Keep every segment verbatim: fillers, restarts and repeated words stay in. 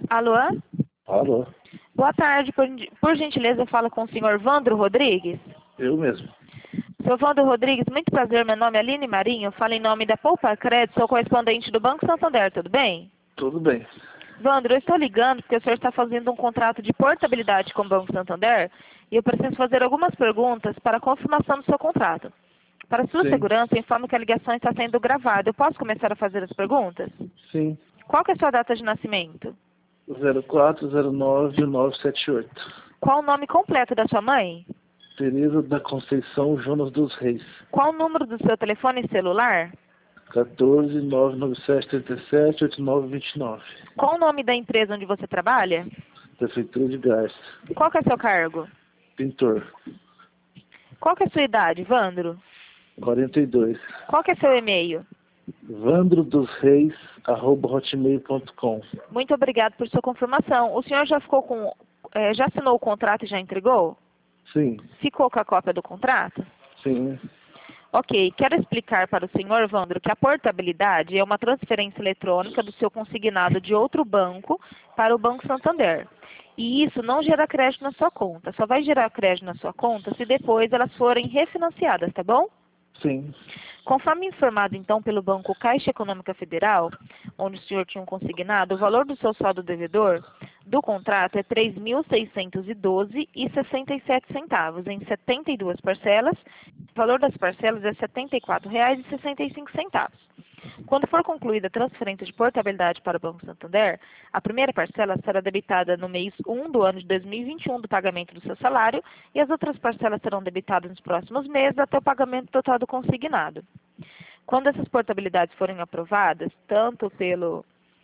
Alô? Alô, Boa tarde, por, por gentileza, eu falo com o senhor Vandro Rodrigues. eu mesmo. Senhor Vandro Rodrigues, muito prazer, meu nome é Aline Marinho, falo em nome da Poupa Crédito, sou correspondente do Banco Santander, tudo bem? Tudo bem. Vandro, eu estou ligando porque o senhor está fazendo um contrato de portabilidade com o Banco Santander e eu preciso fazer algumas perguntas para a confirmação do seu contrato. Para sua Sim, segurança, informo que a ligação está sendo gravada. Eu posso começar a fazer as perguntas? sim. Qual que é a sua data de nascimento? zero quatro zero nove nove sete oito. Qual o nome completo da sua mãe? Tereza da Conceição Jonas dos Reis. Qual o número do seu telefone celular? quatorze nove nove sete três sete oito nove dois nove. Qual o nome da empresa onde você trabalha? Prefeitura de Garça. Qual que é seu cargo? Pintor. Qual que é a sua idade, Vandro? quarenta e dois. Qual que é seu e-mail? Vandro dos Reis, arroba hotmail ponto com. Muito obrigado por sua confirmação. O senhor já ficou com, eh, já assinou o contrato e já entregou? Sim, Ficou com a cópia do contrato? sim, Ok, quero explicar para o senhor, Vandro, que a portabilidade é uma transferência eletrônica do seu consignado de outro banco para o Banco Santander. E isso não gera crédito na sua conta. Só vai gerar crédito na sua conta se depois elas forem refinanciadas, tá bom? sim, Conforme informado então pelo Banco Caixa Econômica Federal, onde o senhor tinha um consignado, o valor do seu saldo devedor do contrato é três mil seiscentos e doze reais e sessenta e sete centavos em setenta e duas parcelas. O valor das parcelas é setenta e quatro reais e sessenta e cinco centavos. Quando for concluída a transferência de portabilidade para o Banco Santander, a primeira parcela será debitada no mês um do ano de dois mil e vinte e um do pagamento do seu salário e as outras parcelas serão debitadas nos próximos meses até o pagamento total do consignado. Quando essas portabilidades forem aprovadas, tanto pelo,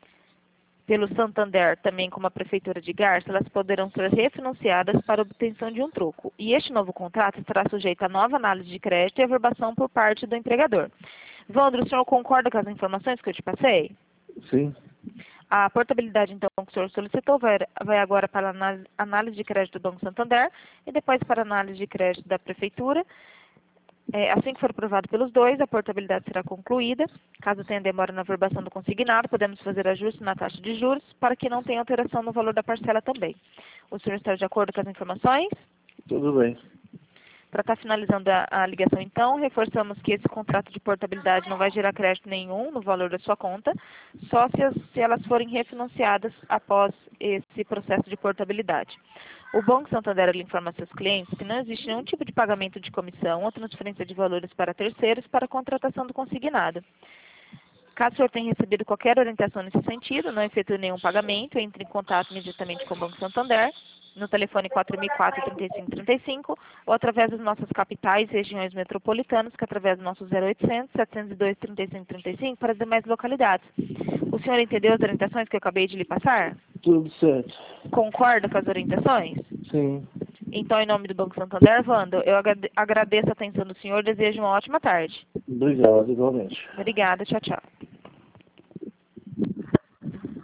pelo Santander também como a Prefeitura de Garça, elas poderão ser refinanciadas para obtenção de um troco. E este novo contrato estará sujeito a nova análise de crédito e averbação por parte do empregador. Vandro, o senhor concorda com as informações que eu te passei? sim. A portabilidade, então, que o senhor solicitou vai, vai agora para a análise, análise de crédito do Banco Santander e depois para a análise de crédito da Prefeitura. É, assim que for aprovado pelos dois, a portabilidade será concluída. Caso tenha demora na averbação do consignado, podemos fazer ajuste na taxa de juros para que não tenha alteração no valor da parcela também. O senhor está de acordo com as informações? Tudo bem. Para estar finalizando a, a ligação, então, reforçamos que esse contrato de portabilidade não vai gerar crédito nenhum no valor da sua conta, só se, as, se elas forem refinanciadas após esse processo de portabilidade. O Banco Santander ele informa a seus clientes que não existe nenhum tipo de pagamento de comissão ou transferência de valores para terceiros para a contratação do consignado. Caso o senhor tenha recebido qualquer orientação nesse sentido, não efetue nenhum pagamento, entre em contato imediatamente com o Banco Santander, no telefone quatro mil e quatro, trinta e cinco trinta e cinco, ou através das nossas capitais e regiões metropolitanas, que é através do nosso zero oitocentos, setecentos e dois, trinta e cinco trinta e cinco, para as demais localidades. O senhor entendeu as orientações que eu acabei de lhe passar? Tudo certo. Concorda com as orientações? Sim. Então, em nome do Banco Santander, Wanda, eu agradeço a atenção do senhor e desejo uma ótima tarde. Obrigado, igualmente. Obrigada, tchau, tchau.